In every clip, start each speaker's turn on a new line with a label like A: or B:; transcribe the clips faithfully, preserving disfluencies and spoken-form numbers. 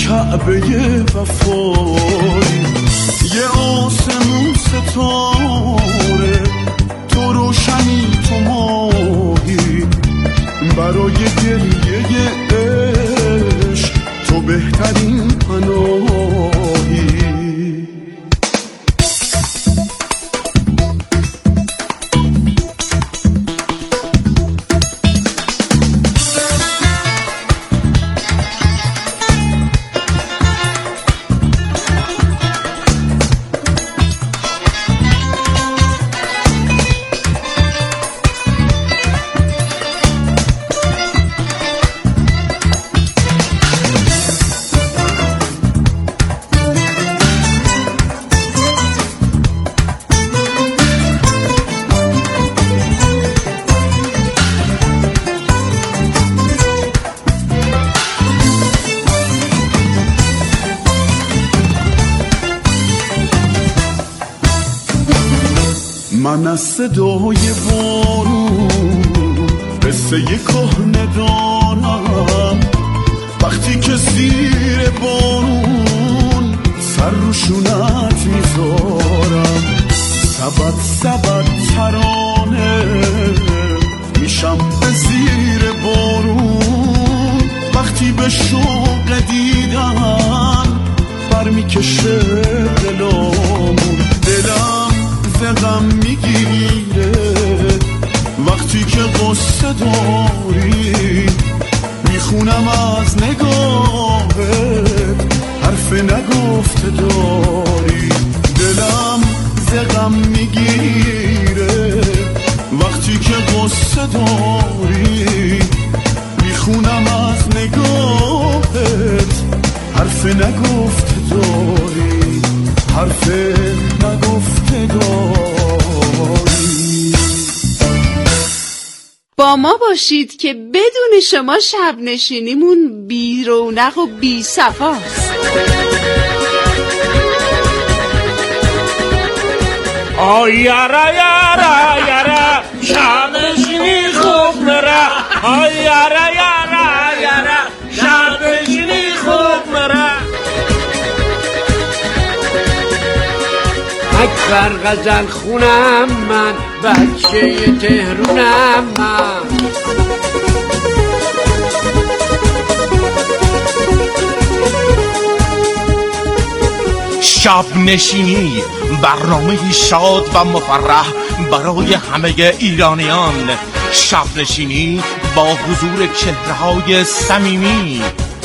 A: کعبه وفایی، یه آسمون ستاره، تو روشنی تو ماهی، برای گریه عشق تو بهترین پناهی. من از صدای بارون قصه کهنه دارم، وقتی که زیر بارون سر رو شونت میذارم، سبد سبد ترانه میشم به زیر بارون، وقتی به شوق دیدن برمیکشه دلامون، دلم غم میگیره وقتی که قصه داری، میخونم از نگاهت حرف نگفته داری، دلم غم میگیره وقتی که قصه داری، میخونم از نگاهت حرف نگفته داری، حرف نگفته داری.
B: با ما باشید که بدون شما شب نشینیمون بی رونق و بی صفاست.
C: آی یارا یارا یارا شب نشینی خوب نره، آی یارا یارا یارا شب نشینی خوب نره. اکبر غزل خونم من، بچه تهرونم من.
D: شب نشینی برنامه شاد و مفرح برای همه ایرانیان. شب نشینی با حضور چهره‌های صمیمی.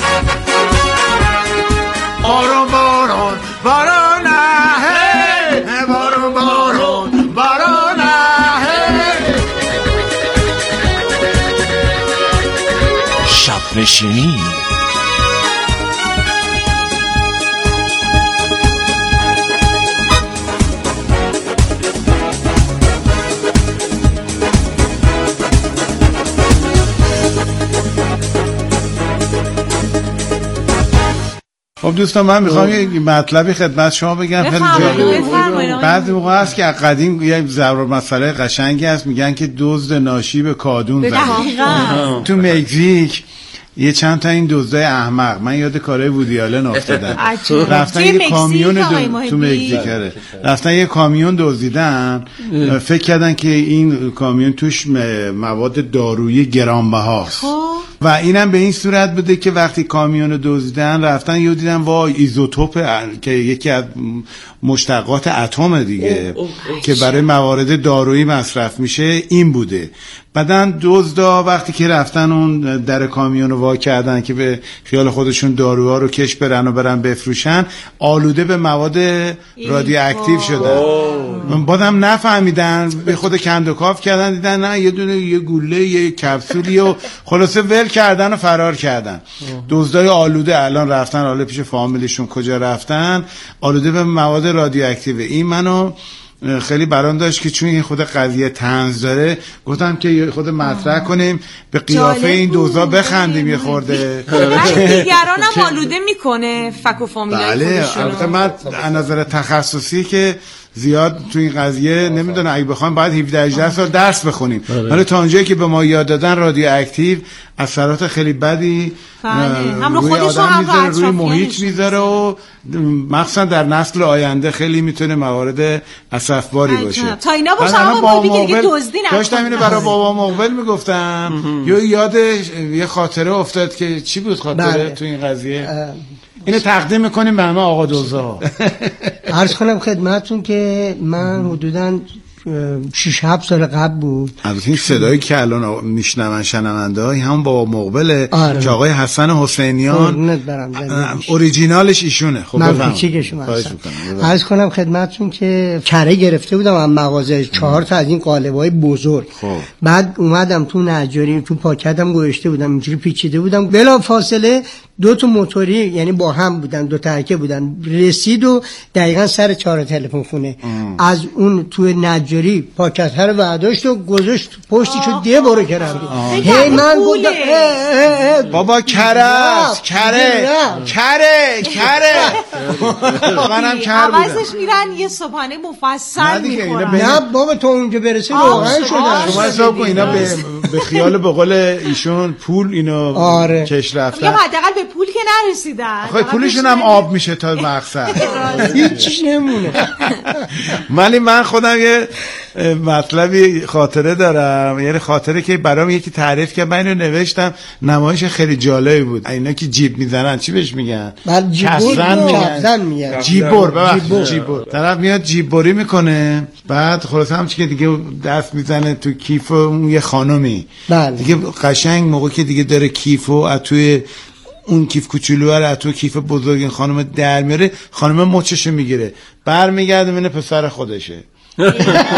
C: بارون بارون بارون هی، بارون بارون بارون هی.
D: شب نشینی
E: خب دوستان، من میخوام یه مطلبی خدمت شما بگم. خیلی جالب. بعضی موقع هست که قدیم یه ضرب مسئله قشنگی هست، میگن که دزد ناشی به کادون زده. تو مکزیک یه چند تا این دزدای احمق، من یاد کارهای وودی آلن افتادم، رفتن یه کامیون دو... تو مکزیک رفتن یه کامیون دزدیدن، فکر کردن که این کامیون توش مواد دارویی گرانبهاست و اینم به این صورت بوده که وقتی کامیون رو دزدیدن رفتن یه دیدن وای ایزوتوپ که یکی از مشتقات اتم دیگه اوه اوه که برای موارد دارویی مصرف میشه این بوده. بعدن دزدا وقتی که رفتن اون در کامیون رو وا کردن که به خیال خودشون داروها رو کش برن و برن بفروشن، آلوده به مواد رادیواکتیو شدن. بعدم نفهمیدن، به خود کندوکاف کردن، دیدن نه یه دونه یه گوله یه کپسولی و خلاصه ول کردن و فرار کردن. دزدای آلوده الان رفتن حالا پیش فامیلشون کجا رفتن، آلوده به مواد رادیواکتیو. این منو خیلی برام داشت که چون این خود قضیه طنز داره، گفتم که خود مطرح کنیم، به قیافه این دوزا بخندیم یه خورده.
F: دیگران هم آلوده میکنه فک و فامیلای
E: بله،
F: خودشون.
E: البته من از نظر تخصصی که زیاد تو این قضیه نمیدونم، اگه بخوام باید هفده هجده سال درس بخونیم، ولی تا اونجایی که به ما یاد دادن رادیو اکتیو اثرات خیلی بدی
F: هم رو
E: روی
F: خودش
E: آدم
F: هم
E: میذاره،
F: رو
E: روی محیط میذاره و مخصوصا در نسل آینده خیلی میتونه موارد اسفباری باشه.
F: تا اینا باشه اما بابی که دیگه دزدی نکنه.
E: داشتم اینو برای بابا مقبل میگفتم، یه یاد یه خاطره افتاد که چی بود خاطره تو این قضیه؟ اینو تقدیم میکنیم به همه آقا دوزا.
G: عرض کنم خدمتتون که من حدوداً شش هفت سال قبل بود.
E: البته این صدایی که الان میشنون شنونده های همون بابا مقبله.
G: آره.
E: که آقای حسن حسینیان اوریجینالش ایشونه. خب
G: من کوچیکشون هستم. عرض کنم خدمتتون که کره گرفته بودم از مغازه چهار تا از این قالب‌های بزرگ.
E: خب.
G: بعد اومدم تو نجاری تو پاکتم گذاشته بودم، اینجوری پیچیده بودم، بلا فاصله دو تا موتوری یعنی با هم بودن، دو ترکه بودن، رسید و دقیقاً سر چهار تلفن خونه از اون تو نجاری پاکت ها رو برداشت و گذاشت پشتیشو ده برو کردم. هی من گفتم
E: بابا کره است، کره کره کره منم کر بودم.
F: عوضش میرن یه صبحانه مفصل میخورن.
G: نه بابا تو اونجا برسه روغن شدن.
E: شما حساب کن اینا به به خیال به قول ایشون پول اینو
G: آره.
E: کش رفتن.
F: یا حداقل به پول که نرسیدن.
E: خب پولشون هم آب میشه تا مقصد.
G: هیچ نمونه.
E: ولی من خودم یه مطلبی خاطره دارم، یعنی خاطره که برام یکی تعریف کرد، من اینو نوشتم، نمایش خیلی جالبی بود. اینا که جیب میزنن چی بهش میگن؟
G: کفزن میگن.
E: جیبور، ببخشید جیبور. طرف میاد جیبوری میکنه، بعد خلاص هم چی که دیگه دست میزنه تو کیف اون یه خانومی. دیگه قشنگ موقعی که دیگه داره کیفو از توی اون کیف کوچولو رو از تو کیف بزرگ این خانم در میاره، خانم مچشو میگیره، برمیگرده میبینه پسر خودشه.
F: این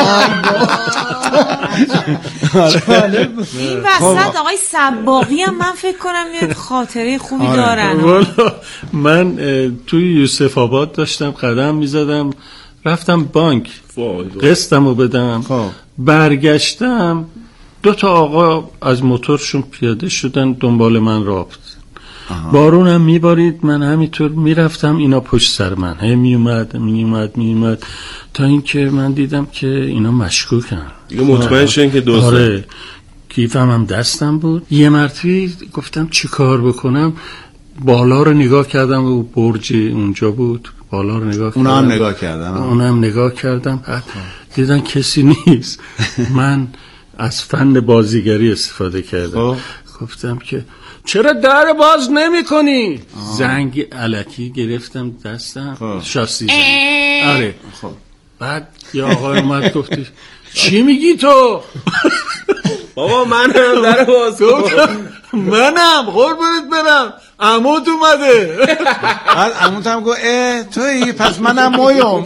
F: وسط آقای سباقی هم من فکر کنم یه خاطره خوبی دارن.
H: من توی یوسف آباد داشتم قدم میزدم، رفتم بانک قسطم رو بدم، برگشتم دو تا آقا از موتورشون پیاده شدن دنبال من رابط. بارونم میبارید، من همینطور میرفتم، اینا پشت سر من هی میومد میومد میومد تا اینکه من دیدم که اینا مشکوکن
I: دیگه، مطمئن شدن که دوست.
H: آره، کیفم هم دستم بود. یه مرتبه گفتم چی کار بکنم، بالا رو نگاه کردم و برج اونجا بود، بالا رو نگاه
E: اونا
H: کردم،
E: هم نگاه کردم
H: اونا هم نگاه کردم، بعد دیدن کسی نیست. من از فن بازیگری استفاده کردم، گفتم که چرا در باز نمی کنی؟ زنگ علکی گرفتم دستم، شاسی زنگ. آره. خب. بعد یه آقای اومد گفتی چی میگی تو؟
I: بابا منم در باز
H: کن. منم قربونت برم، عموت اومده.
E: بعد عموت هم گفت اه تویی، پس منم مویم.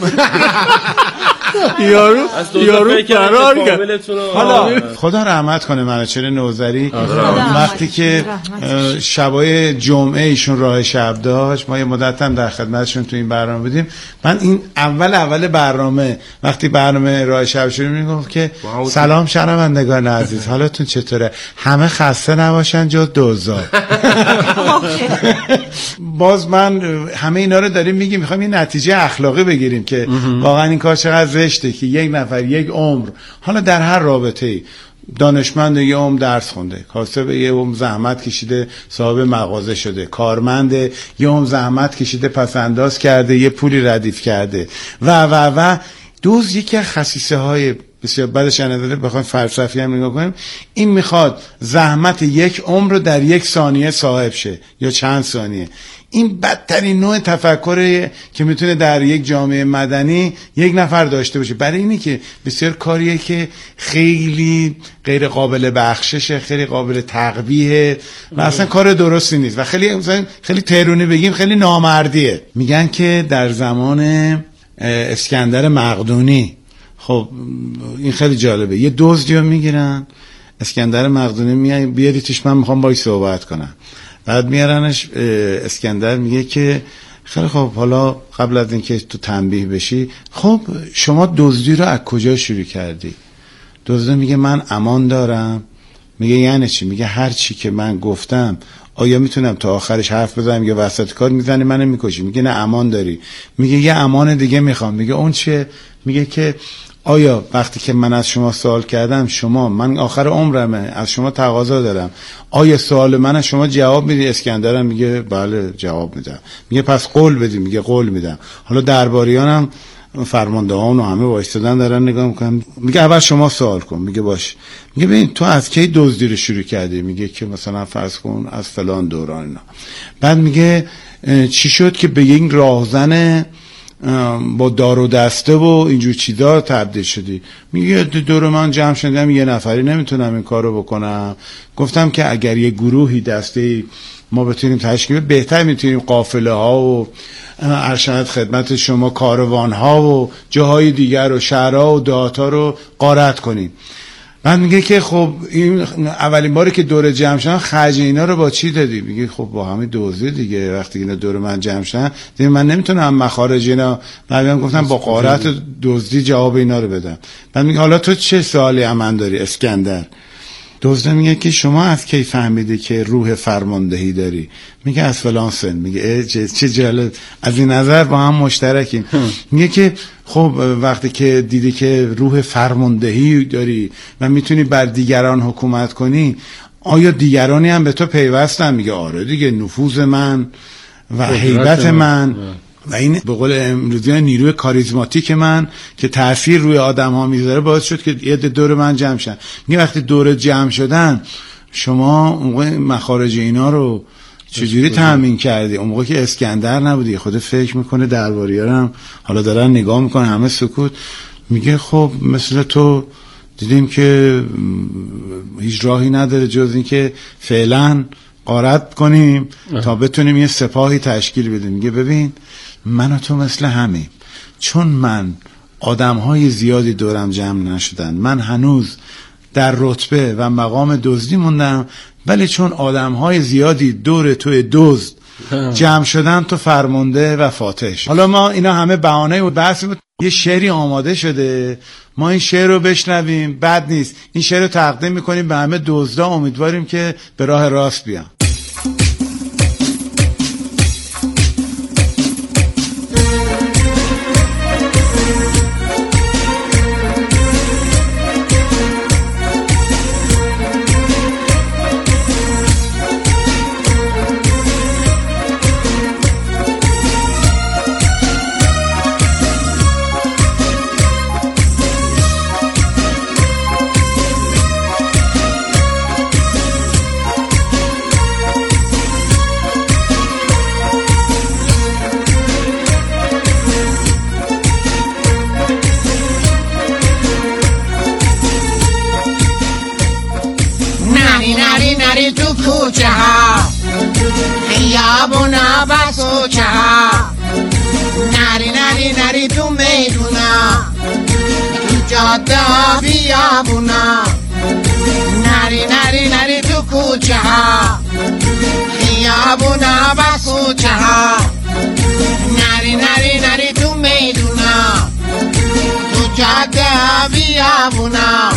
H: یارو یارو فرار کرد.
E: حالا خدا رحمت کنه منوچهر نوذری، وقتی که شبای جمعه ایشون راه شب داشت، ما یه مدت هم در خدمتشون تو این برنامه بودیم. من این اول اول برنامه وقتی برنامه راه شب شد میگفت که سلام شنوندگان عزیز، حالتون چطوره؟ همه خسته نباشن جز دوزا. باز من همه اینا رو داریم میگیم، میخوایم یه نتیجه اخلاقی بگیریم که واقعا این کار چقدر زشته که یک نفر یک عمر، حالا در هر رابطه‌ای، دانشمند یه عمر درس خونده، کاسب یه عمر زحمت کشیده صاحب مغازه شده، کارمند یه عمر زحمت کشیده پس انداز کرده یه پولی ردیف کرده و و و دوز یکی از خصیصه های بسیار بعدش نداره. بخوایم فلسفی هم نگاه کنیم، این میخواد زحمت یک عمر رو در یک ثانیه صاحب شه یا چند ثانیه. این بدترین نوع تفکره که میتونه در یک جامعه مدنی یک نفر داشته باشه، برای اینی که بسیار کاریه که خیلی غیر قابل بخششه، خیلی قابل تقبیه و اصلا کار درستی نیست و خیلی خیلی تهرونی بگیم خیلی نامردیه. میگن که در زمان اسکندر مقدونی، خب این خیلی جالبه، یه دزدی رو میگیرن، اسکندر مقدونی میاد بیاریتش، من میخوام باهاش صحبت کنم. بعد میارنش، اسکندر میگه که خیلی خب حالا قبل از اینکه تو تنبیه بشی، خب شما دزدی رو از کجا شروع کردی؟ دزد میگه من امان دارم. میگه یعنی چی؟ میگه هر چی که من گفتم آیا میتونم تا آخرش حرف بزنم یا وسط کار میزنی منو میکشی؟ میگه نه امان داری. میگه یه امان دیگه میخوام. میگه اون چیه؟ میگه که آیا وقتی که من از شما سوال کردم، شما من آخر عمرمه از شما تقاضا دارم، آیا سوال من از شما جواب میدی؟ اسکندرم میگه بله جواب میدم. میگه پس قول بدی؟ میگه قول میدم. حالا درباریانم فرماندهان و همه وایستادن دارن نگاه میکنن. میگه اول شما سوال کن. میگه باش. میگه ببین تو از کی دزدی رو شروع کردی؟ میگه که مثلا فرض کن از فلان دوران اینا. بعد میگه چی شد که به یک راهزن با دار و دسته و اینجور چیزا تبدیل شدی؟ میگه دور من جمع شدم، یه نفری نمیتونم این کارو بکنم. گفتم که اگر یه گروهی دسته ما بتونیم تشکیل، بهتر میتونیم قافله ها و ارشد خدمت شما کاروان ها و جاهای دیگر و شهرها و دهات‌ها رو غارت کنیم. من میگه که خب این اولین باری که دور جمع شدن خرج اینا رو با چی دادی؟ میگه خب با همین دزدی دیگه. وقتی اینا دور من جمع شدن دیگه من نمیتونم مخارج اینا، بعدم گفتم با غارت دزدی جواب اینا رو بدم. بعد میگه حالا تو چه سوالی امن داری اسکندر؟ دزد میگه که شما از کی فهمیدی که روح فرماندهی داری؟ میگه از فلان سن. میگه چه جالب، از این نظر با هم مشترکیم. میگه که خب وقتی که دیدی که روح فرماندهی داری و میتونی بر دیگران حکومت کنی، آیا دیگرانی هم به تو پیوستن؟ میگه آره دیگه، نفوذ من و هیبت من و این به قول امروزی نیروی کاریزماتیک من که تأثیر روی آدم ها میذاره باعث شد که یه دور من جمع شدن. میگه وقتی دور جمع شدن شما اون موقع مخارج اینا رو چجوری تأمین کردی؟ اون موقع که اسکندر نبودی. خود فکر میکنه درباریارم حالا دارن نگاه میکنه همه سکوت. میگه خب مثل تو دیدیم که هیچ راهی نداره جز این که فعلا غارت کنیم تا بتونیم یه سپاهی تشکیل بدیم. میگه ببین من و تو مثل همیم، چون من آدم‌های زیادی دورم جمع نشدن، من هنوز در رتبه و مقام دزدی موندم، ولی چون آدم‌های زیادی دور توی دزد جمع شدن تو فرمانده و فاتح. حالا ما اینا همه بهانه و بحث بود. یه شعری آماده شده، ما این شعر رو بشنویم، بد نیست. این شعر رو تقدیم میکنیم به همه دزدا، امیدواریم که به راه راست بیان.
J: نری تو کوچه ها، خیابونا و سوچه ها، نری نری نری تو میدونا، تو جاده ها بیابونا، نری نری نری تو کوچه ها، خیابونا و سوچه ها، نری نری نری تو میدونا، تو جاده ها بیابونا.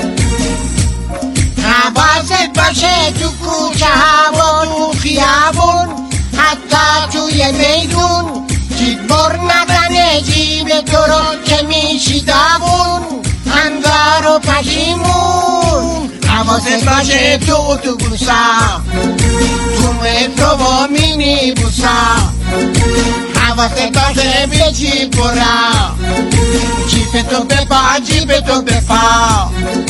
J: حواست باشه تو کوچه ها و تو خیابون، حتی توی میدون جیب بر ندنه جیب تو رو که میشی داغون، انگار و پشیمون. حواست باشه تو اتوبوسا، تو مترو و مینی بوسا، حواست باشه به جیب برا، جیب تو بپا جیب تو بپا.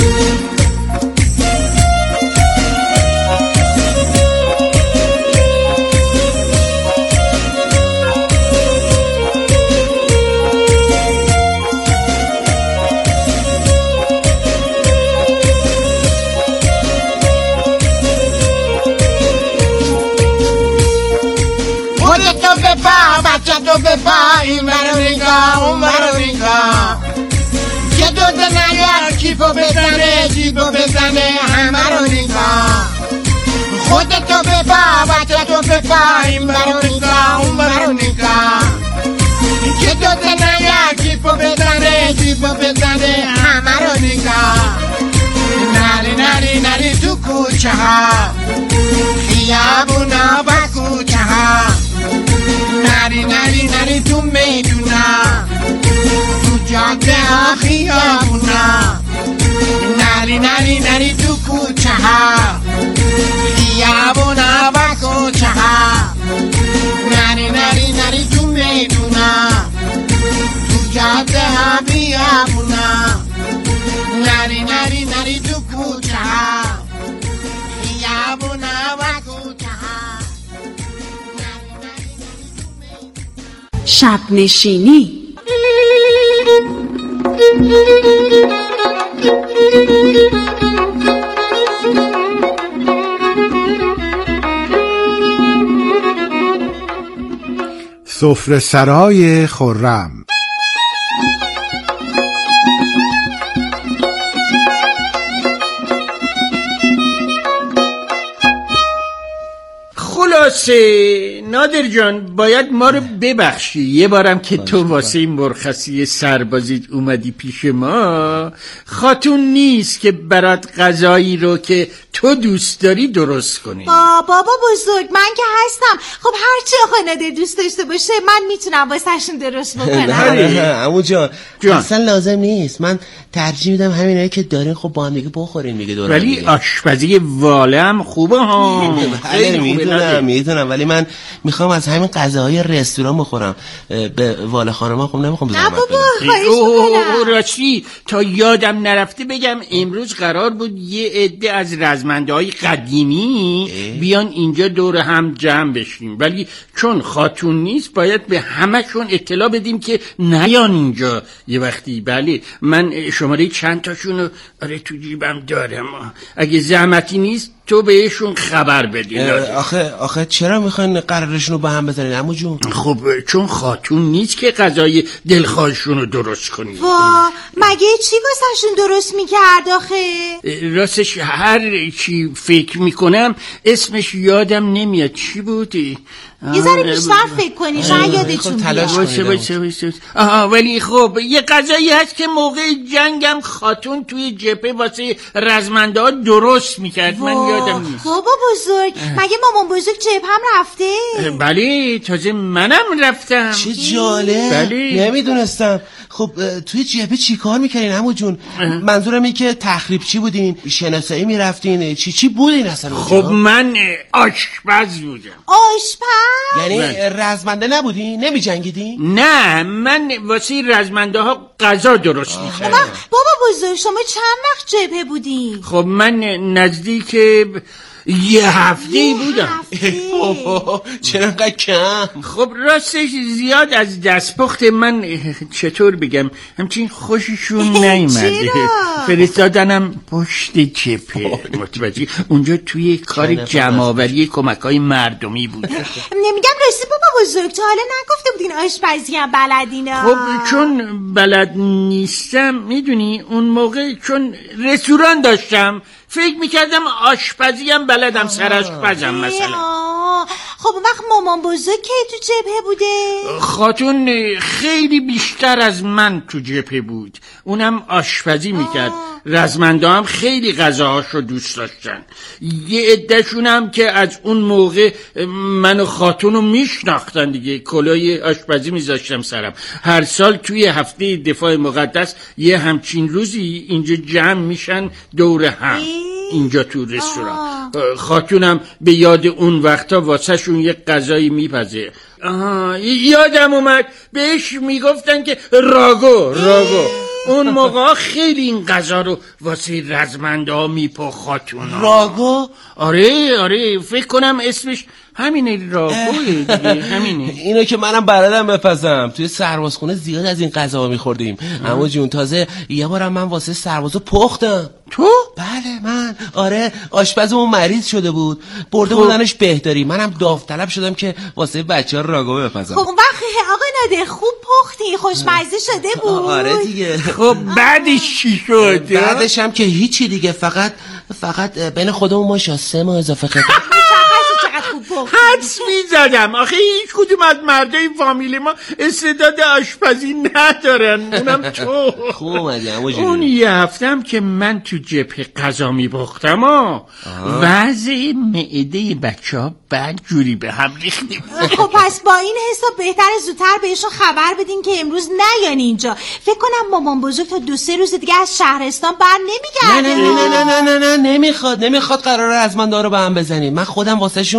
J: تو بپا بچه تو بپا، این برو نگاه اون برو نگاه، که دو دنیا کیفو بزنه جیبو بزنه همه رو نگاه. خودتو بپا بچه تو بپا، این برو نگاه اون برو نگاه، که دو دنیا کیفو بزنه جیبو بزنه همه رو نگاه. نری نری نری تو کوچه ها، خیابونا و کوچه ها، نری نری نری تو میدونا، تو جاده خیابونا، نری نری نری تو کوچه ها، خیابونا و کوچه ها.
B: شب نشینی.
E: سفره سرای خرم.
H: خلاصه نادر جان باید ما رو ببخشی، یه بارم که تو واسه این مرخصی سربازیت اومدی پیش ما، خاتون نیست که برات غذایی رو که تو دوست داری درست کنی.
F: با بابا بزرگ من که هستم، خب هر چی آقا نادر دوست داشته باشه من میتونم واسهشون درست بکنم.
K: نه عمو جان اصلا لازم نیست، من ترجیح میدم همینایی که دارین خب با هم دیگه بخورین میگه دور.
H: ولی آشپزی واله هم خوبه ها.
K: میدونم میدونم ولی من میخوام از همین غذاهای رستوران بخورم، به واله خانم خب نمیخوام بزنم.
F: نه بابا خواهش میکنم.
H: راستی تا یادم نرفته بگم امروز قرار بود یه عده از رزمنده های قدیمی بیان اینجا دور هم جمع بشیم، ولی چون خاتون نیست باید به همشون اطلاع بدیم که نیان اینجا یه وقتی. بله من شماره چند تاشونو آره تو جیبم دارم، اگه زحمتی نیست تو بهشون خبر بدی.
K: آخه آخه چرا میخواین قرارشون رو به هم بزنین عمو جون؟
H: خب چون خاتون نیست که غذای دلخواهشون رو درست کنی.
F: وا مگه چی واسهشون درست میکرد آخه؟
H: راستش هر چی فکر میکنم اسمش یادم نمیاد. چی بودی؟
F: یه ذره بیشتر فکر کنی شاید یادتون بیاد.
H: باشه باشه باشه. آها ولی خب یه غذایی هست که موقع جنگم خاتون توی جبهه واسه رزمنده ها درست میکرد، من یادم نیست.
F: بابا بزرگ مگه مامان بزرگ جبهه هم رفته؟
H: بله تازه منم رفتم.
K: چه جالب.
H: بله
K: نمیدونستم. خب توی جبهه چی کار میکردین عمو جون؟ منظورم اینه که تخریب چی بودین؟ شناسایی میرفتین؟ چی چی بودین اصلا؟
H: خب من آشپز بودم.
F: آشپز؟
K: یعنی رزمنده نبودین؟ نمی جنگیدین؟
H: نه من واسه رزمنده ها غذا درست میکردم.
F: بابا بزرگ شما چند وقت جبهه بودین؟
H: خب من نزدیک یه هفته بودم.
K: چرا انقدر کم؟
H: خب راستش زیاد از دستپخت من چطور بگم همچین خوششون نیومده، فرستادنم پشت جبهه متوجه. اونجا توی کار جمع‌آوری کمک‌های مردمی بود.
F: نمیگم راستی بابا بزرگ تا حالا نگفته بودین آشپزی هم بلدینا؟
H: خب چون بلد نیستم میدونی اون موقع چون رستوران داشتم فکر میکردم آشپزی هم بلدم، سرآشپزم مثلا.
F: خب اون وقت مامان بزرگ که تو جبهه بوده؟
H: خاتون خیلی بیشتر از من تو جبهه بود، اونم آشپزی میکرد. رزمنده هم خیلی غذاهاشو دوست داشتن. یه عده‌شون هم که از اون موقع من و خاتونو میشناختن دیگه، کلاه آشپزی میذاشتم سرم. هر سال توی هفته دفاع مقدس یه همچین روزی اینجا جمع میشن دور هم اینجا تو رستوران. خاتونم به یاد اون وقتا واسه شون یه غذایی میپزه. آها یادم اومد بهش میگفتن که راگو راگو. اون موقع خیلی این غذا رو واسه رزمنده ها میپا خاتون.
K: راگو؟
H: آره آره فکر کنم اسمش همینه، راگوه دیگه همینه.
K: اینو که منم بلدم بپزم، توی سربازخونه زیاد از این غذا میخوردیم. اما جون تازه یه بارم من واسه سربازا پختم.
H: تو؟
K: بله من. آره آشپز اون مریض شده بود، برده بودنش بهداری، منم داوطلب شدم که واسه بچه‌ها راگو بپزم.
F: خب وقت آقا نادر خوب پختی، خوشمزه شده بود.
K: آره دیگه.
H: خب بعدش چی شد؟
K: بعدش هم که هیچی دیگه، فقط فقط بین خودمون ما شاسه ما اضافه خدمت.
H: حدس میزدم آخه هیچ کدوم از مردای فامیل ما استعداد آشپزی ندارن، اونم تو.
K: خوب اومدی عمو جون.
H: اون یه هفتم که من تو جبهه غذا میپختم و وضع معده بچه ها بد جوری به هم ریخته.
F: خب پس با این حساب بهتر زودتر بهشون خبر بدین که امروز نیان اینجا. فکر کنم مامان بزرگ تا دو سه روز دیگه از شهرستان بر نمیگرده.
K: نه نه نه نه نه نه نه نمیخواد نمیخواد قراره رزمنده رو به هم بزنیم. من خودم واسه شون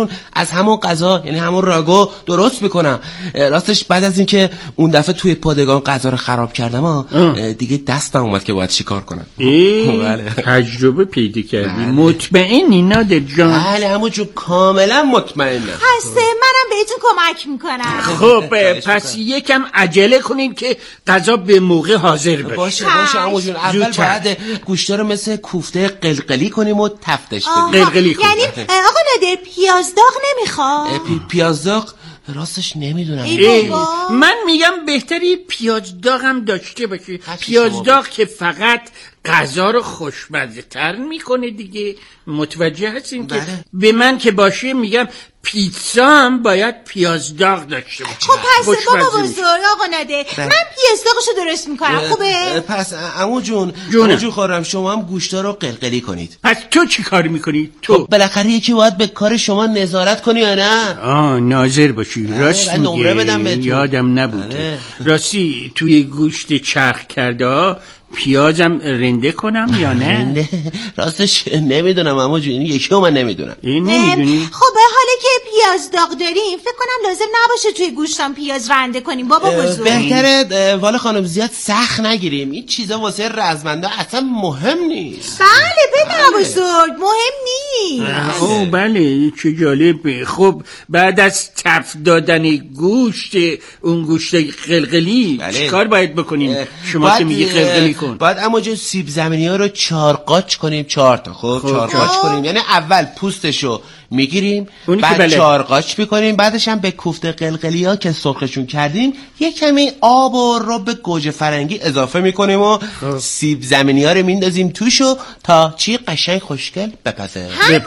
K: براشون از همون غذا یعنی همون راگو درست میکنم. راستش بعد از اینکه اون دفعه توی پادگان غذا رو خراب کردم دیگه دستم اومد که باید چیکار کنم.
H: بله. تجربه پیدا کردی. مطمئنی نادر جان؟
K: بله همون جو کاملا مطمئنم.
F: هسته منم بهتون کمک میکنم.
H: خب پس یکم عجله کنین که غذا به موقع حاضر بشه.
K: باشه باشه عمو جون. اول باید گوشتا رو مثل کوفته قلقلی کنیم و تفتش بدیم.
H: قلقلی کنیم.
F: یعنی آقا نادر پیاز داغ نمیخواد؟
K: پی پیاز داغ راستش نمیدونم.
H: من میگم بهتری پیاز داغ هم داشته باشی. پیاز داغ که فقط غذا رو خوشمزه تر میکنه دیگه. متوجه هستین که به من که باشه میگم پیتزا هم باید پیاز داغ داشته باشه.
F: خب پس بابا بزرگ آقا نده من پیاز داغشو درست میکنم. خوبه؟
K: پس عمو جون عمو جون خورم شما هم گوشتا رو قلقلی کنید.
H: پس تو چی کار میکنی؟ تو
K: خب بالاخره یکی باید به کار شما نظارت کنی یا نه؟
H: آه ناظر باشی. راست میگه یادم نبوده. راستی توی گوشت چرخ کرده پیازم رنده کنم یا نه؟
K: رنده؟ راستش نمیدونم عمو جون. یکی من نمیدونم.
H: این نمیدونی؟
F: خب حالا که پیاز داغ داریم فکر کنم لازم نباشه توی گوشتم پیاز رنده کنیم بابا بزرگ.
K: بهتره والا خانم زیاد سخت نگیریم. این چیزا واسه رزمنده اصلا مهم نیست.
F: بله بده بزرگ مهم نیست.
H: اوه بله چه جالب. خب بعد از تف دادن گوشت اون گوشت قلقلی چیکار باید بکنیم؟ شما که میگی قلقلی کن.
K: بعد اما جو سیب زمینی ها رو چهار قاچ کنیم. چهار تا خب چهار قاچ کنیم. یعنی اول پوستشو میگیریم بعد بله. چهار قاچ میکنیم. بعدش هم به کوفته قلقلی ها که سرخشون کردیم یه کمی آب و رب گوجه فرنگی اضافه میکنیم و خب. سیب زمینی ها رو میندازیم توشو تا چی قشنگ خوشگل بپزه.
F: همین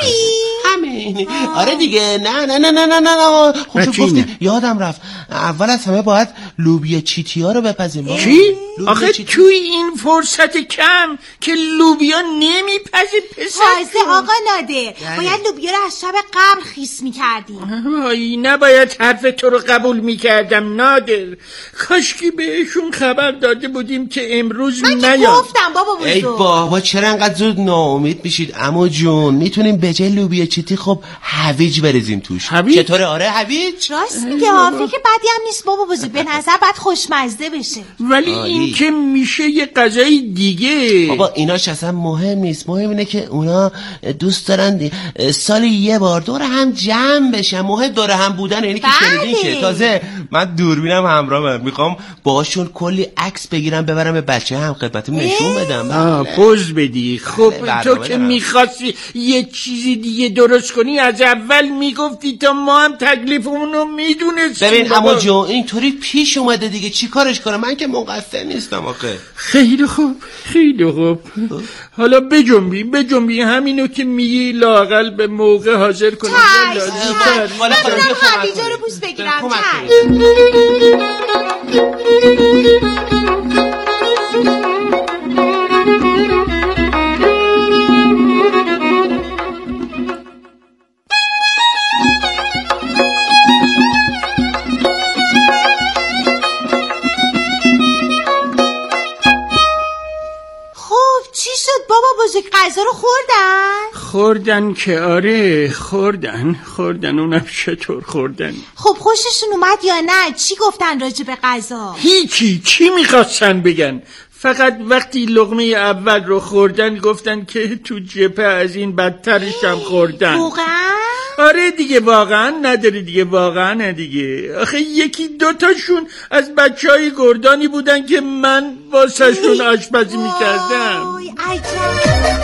K: همین. آره دیگه. نه نه نه نه نه نه خوب گفتی. یادم رفت اول از همه باید لوبیا چیتی ها رو بپزیم.
H: چی؟ آخه توی این فرصت کم که لوبیا نمیپزه پسر.
F: تازه آقا ناده باید لوبیا رو از شب قبل خیس میکردیم.
H: وای نباید حرف تو رو قبول میکردم نادر. کاشکی بهشون خبر داده بودیم که امروز
F: نیاد. من که گفتم بابا بزرگ.
K: ای بابا چرا انقدر زود ناامید میشید عمو جون؟ میتونیم به جای لوبیا چیتی خب هویج بریزیم توش.
H: هویج؟
K: چطوره؟ آره هویج.
F: راست میگه فکر بدی هم نیست بابا بزرگ. به نظر بعد خوشمزه بشه.
H: ولی این که میشه یه غذای دیگه.
K: بابا ایناش اصلا مهم نیست. مهم اینه که اونا دوست دارن سالی یه بار دور هم جمع بشن. مهم دور هم بودن یعنی که شنیدین که. تازه من دوربینم همراهمه میخوام باهاشون کلی عکس بگیرم ببرم به بچه هم خدمتم نشون بدم.
H: آه پوز بدی. خب تو که میخواستی یه چیزی دیگه درست کنی از اول میگفتی تا ما هم تکلیفمون رو میدونستیم.
K: ببین عمو جو اینطوری پیش اومده دیگه چی کارش کنم؟ من که مقصر نیستم آخه.
H: خیلی خوب خیلی خوب. حالا بجنبی بجنبی همینو که میگی لااقل به موقع حاضر کنی.
F: من برم هویجا رو بوس بگیرم. غذا رو خوردن؟
H: خوردن که آره خوردن خوردن اونم چطور خوردن؟
F: خب خوششون اومد یا نه؟ چی گفتن راجع به غذا؟
H: هیچی. چی میخواستن بگن؟ فقط وقتی لقمه اول رو خوردن گفتن که تو جبهه از این بدترش هم خوردن.
F: واقعا؟
H: آره دیگه واقعا نداره دیگه واقعا نه دیگه. آخه یکی دوتاشون از بچه های گردانی بودن که من واسه شون آشپزی میکردم.
F: وای عجب.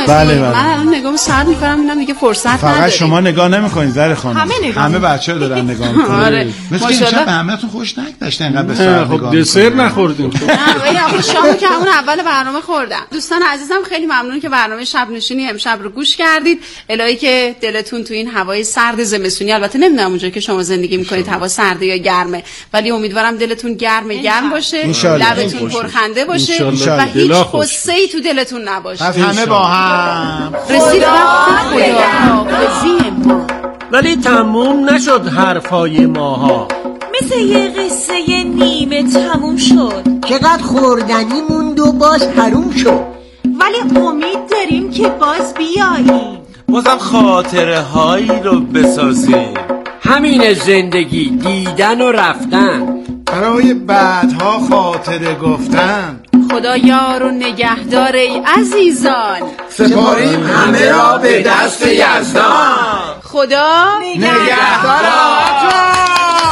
E: بله بله.
B: من الان نگاه ساعت میکنم اینا میگه فرصت نداریم.
E: فقط شما نگاه نمیکنید زهر خانم،
F: همه نگاه
E: همه بچه‌ها دارن نگاه میکنن.
B: آره
E: مثل اینکه شب به همتون خوش نگذشته اینقدر به ساعت
H: خب
E: نگاه
H: دسر نخوردیم.
B: نه ولی آخه شامو که همون اول برنامه خوردم. دوستان عزیزم خیلی ممنون که برنامه شب نشینی امشب رو گوش کردید. الهی که دلتون تو این هوای سرد زمستونی، البته نمیدونم اونجا که شما زندگی میکنید هوا سرده یا گرمه، ولی امیدوارم دلتون گرم گرم باشه، لبتون پرخنده باشه و هیچ قصه‌ای تو دلتون نباشه.
E: پس همه با هم
B: رسید وقت خداحافظی ما.
H: ولی تموم نشد حرفای ماها،
L: مثل یه قصه نیمه تموم شد.
J: چقدر خوردنی موند و باز حروم شد.
F: ولی امید داریم که باز بیاییم،
I: بازم خاطره هایی رو بسازیم.
C: همین زندگی، دیدن و رفتن،
E: برای بعدها خاطره گفتن.
B: خدا یار و نگهدار ای عزیزان،
C: سپاریم همه را به دست یزدان.
B: خدا
C: نگهدار.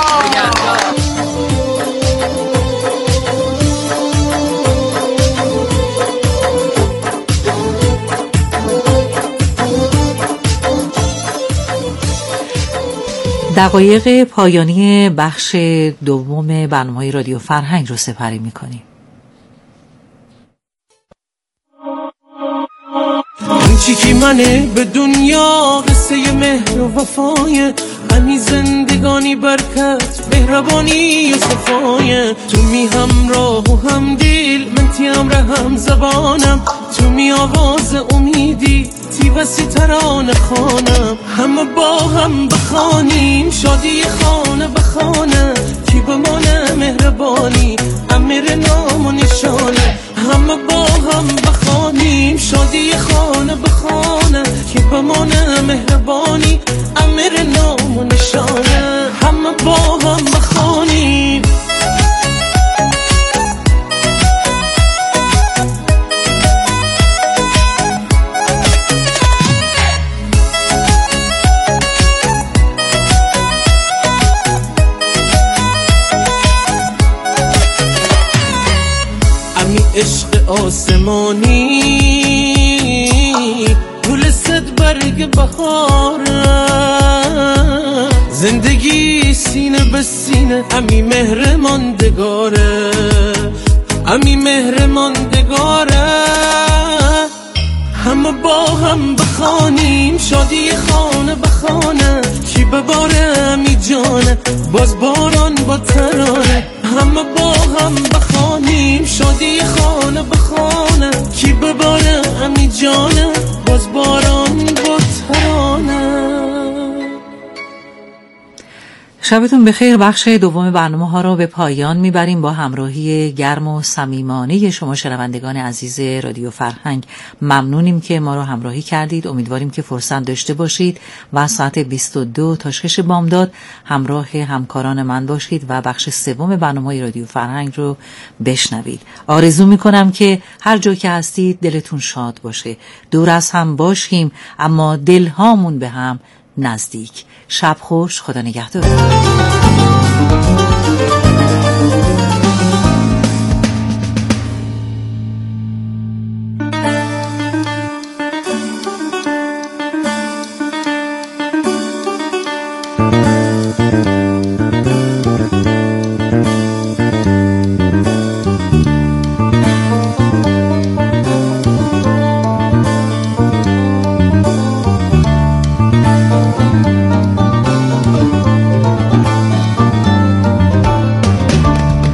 M: دقایق پایانی بخش دوم برنامه‌های رادیو فرهنگ رو سپری می‌کنیم.
N: این چی که منه به دنیا قصه مهر و وفای، همین زندگانی برکت مهربانی و صفای. تو می همراه و هم دل، من تی همراه هم زبانم، تو می آواز امیدی تی وسی ترانه خانم. همه با هم بخانیم شادی خانه بخانه، کی بمانه مهربانی امیر نام و نشانه. همه با هم بخانیم شادی خانه بخانه، کی بمانه مهربانی امیر نام و نشانه. همه با هم بخانیم. عشق آسمانی گل صد برگ بهاره، زندگی سینه به سینه امی مهر ماندگاره، امی مهر ماندگاره. همه با هم بخانیم شادی خانه بخانه، کی بباره امی جانه باز باران با ترانه. همه با هم بخانیم شادی خانه بخانه، کی بباره امی جانه باز باران با ترانه.
M: شبتون بخیر. بخش دوم برنامه ها رو به پایان میبریم با همراهی گرم و صمیمانه شما شنوندگان عزیز رادیو فرهنگ. ممنونیم که ما رو همراهی کردید. امیدواریم که فرصت داشته باشید و ساعت بیست و دو تا شش بامداد همراه همکاران من باشید و بخش سوم برنامه رادیو فرهنگ رو بشنوید. آرزو میکنم که هر جا که هستید دلتون شاد باشه. دور از هم باشیم اما دلهامون به هم نزدیک. شب خوش. خدا نگهدار.